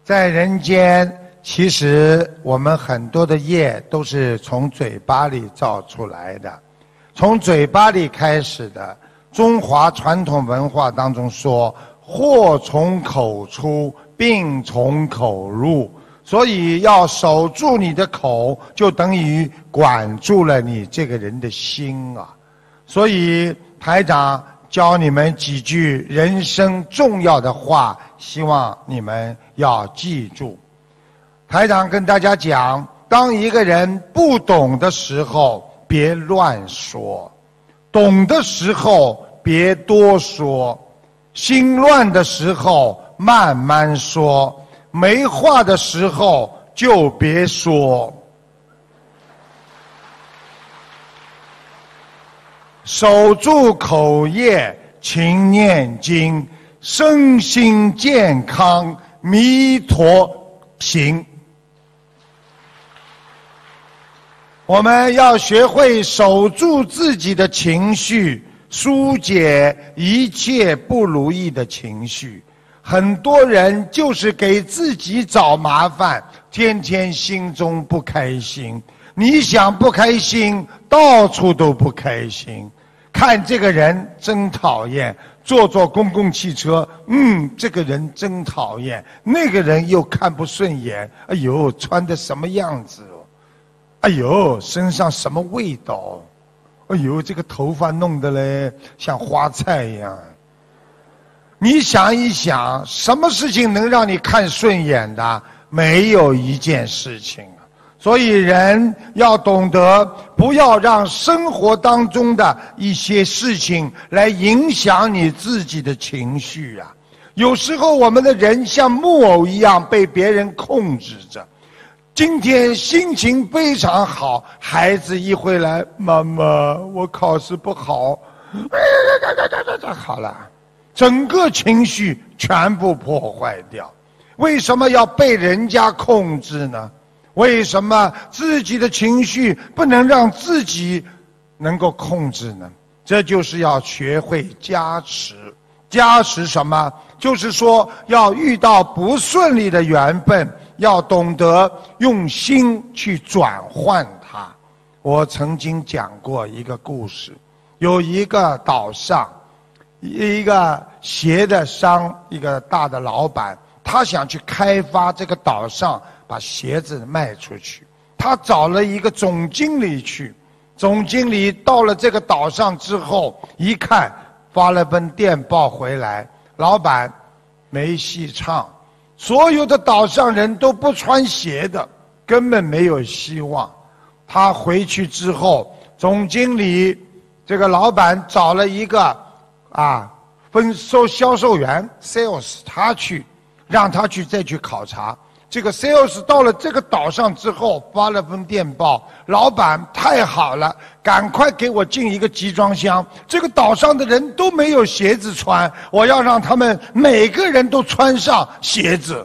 在人间，其实我们很多的业都是从嘴巴里造出来的，从嘴巴里开始的。中华传统文化当中说，祸从口出，病从口入，所以要守住你的口，就等于管住了你这个人的心啊。所以台长教你们几句人生重要的话，希望你们要记住。台长跟大家讲，当一个人不懂的时候，别乱说；懂的时候，别多说；心乱的时候，慢慢说；没话的时候，就别说。守住口业，勤念经，身心健康，弥陀行。我们要学会守住自己的情绪，疏解一切不如意的情绪。很多人就是给自己找麻烦，天天心中不开心。你想不开心，到处都不开心。看这个人真讨厌，坐公共汽车，这个人真讨厌，那个人又看不顺眼，哎呦，穿的什么样子哦，哎呦，身上什么味道，哎呦，这个头发弄得嘞像花菜一样。你想一想，什么事情能让你看顺眼的？没有一件事情。所以人要懂得，不要让生活当中的一些事情来影响你自己的情绪啊。有时候我们的人像木偶一样被别人控制着。今天心情非常好，孩子一回来，妈妈，我考试不好，好了，整个情绪全部破坏掉。为什么要被人家控制呢？为什么自己的情绪不能让自己能够控制呢？这就是要学会加持。加持什么？就是说要遇到不顺利的缘分，要懂得用心去转换它。我曾经讲过一个故事，有一个岛上一个鞋的商，一个大的老板，他想去开发这个岛上，把鞋子卖出去。他找了一个总经理去，总经理到了这个岛上之后，一看发了份电报回来，老板没戏唱，所有的岛上人都不穿鞋的，根本没有希望。他回去之后，总经理这个老板找了一个销售员 sales， 他去让他去再去考察。这个 sales 到了这个岛上之后，发了封电报，老板太好了，赶快给我进一个集装箱，这个岛上的人都没有鞋子穿，我要让他们每个人都穿上鞋子。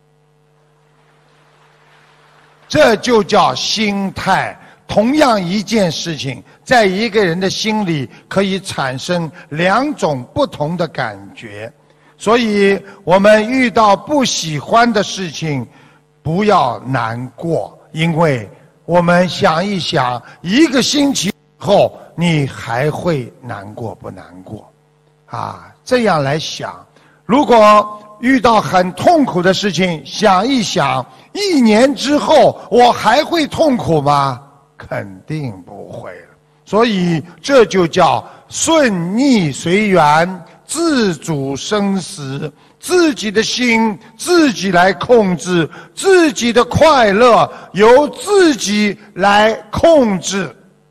这就叫心态。同样一件事情，在一个人的心里可以产生两种不同的感觉。所以我们遇到不喜欢的事情，不要难过，因为我们想一想，一个星期后你还会难过不难过？这样来想，如果遇到很痛苦的事情，想一想，1年之后我还会痛苦吗？肯定不会了。所以这就叫顺逆随缘，自主生死，自己的心自己来控制，自己的快乐由自己来控制。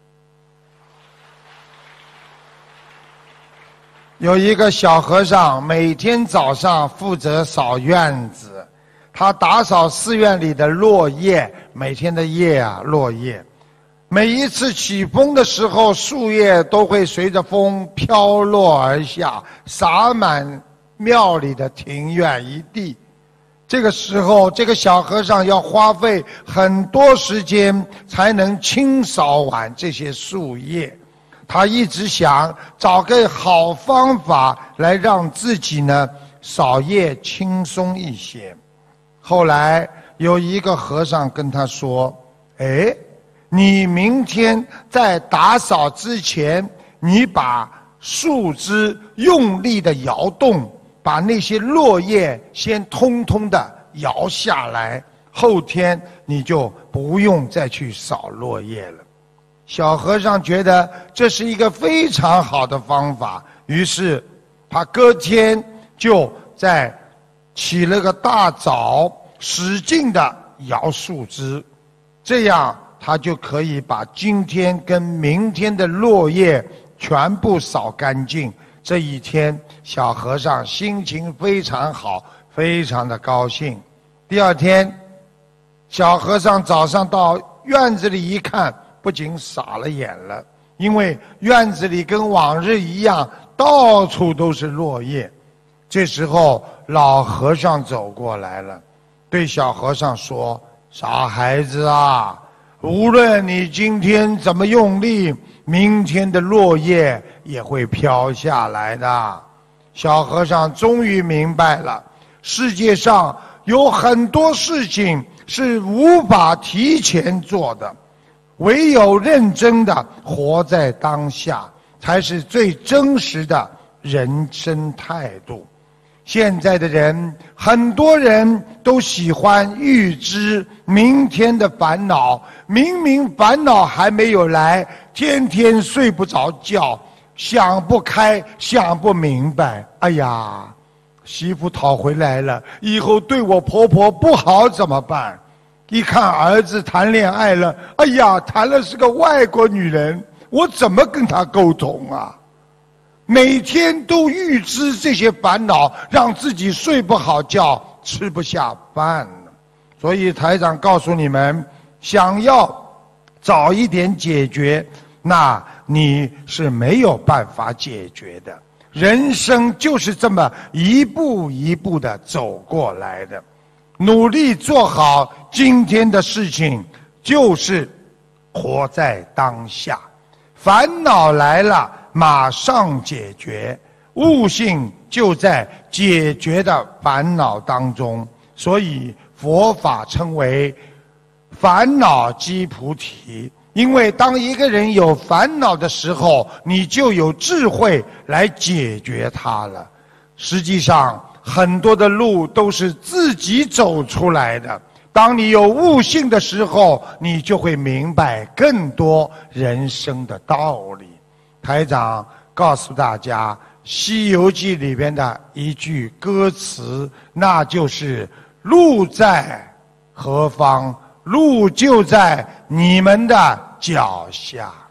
有一个小和尚，每天早上负责扫院子，他打扫寺院里的落叶，每天的落叶。每一次起风的时候，树叶都会随着风飘落而下，洒满庙里的庭院一地。这个时候，这个小和尚要花费很多时间才能清扫完这些树叶。他一直想找个好方法来让自己呢扫叶轻松一些。 后来有一个和尚跟他说：哎，你明天在打扫之前，你把树枝用力的摇动，把那些落叶先通通的摇下来，后天你就不用再去扫落叶了。小和尚觉得这是一个非常好的方法，于是他隔天就起了个大早，使劲的摇树枝，这样他就可以把今天跟明天的落叶全部扫干净。这一天，小和尚心情非常好，非常的高兴。第二天，小和尚早上到院子里一看，不仅傻了眼了，因为院子里跟往日一样，到处都是落叶。这时候老和尚走过来了，对小和尚说：傻孩子啊，无论你今天怎么用力，明天的落叶也会飘下来的。小和尚终于明白了，世界上有很多事情是无法提前做的，唯有认真的活在当下，才是最真实的人生态度。现在的人，很多人都喜欢预知明天的烦恼，明明烦恼还没有来，天天睡不着觉，想不开，想不明白。哎呀，媳妇讨回来了，以后对我婆婆不好怎么办？一看儿子谈恋爱了，哎呀，谈了是个外国女人，我怎么跟她沟通啊？每天都预知这些烦恼，让自己睡不好觉，吃不下饭。所以台长告诉你们，想要早一点解决，那你是没有办法解决的。人生就是这么一步一步的走过来的，努力做好今天的事情，就是活在当下。烦恼来了，马上解决，悟性就在解决的烦恼当中。所以佛法称为烦恼即菩提，因为当一个人有烦恼的时候，你就有智慧来解决它了。实际上很多的路都是自己走出来的，当你有悟性的时候，你就会明白更多人生的道理。台长告诉大家，《西游记》里边的一句歌词，那就是路在何方，路就在你们的脚下。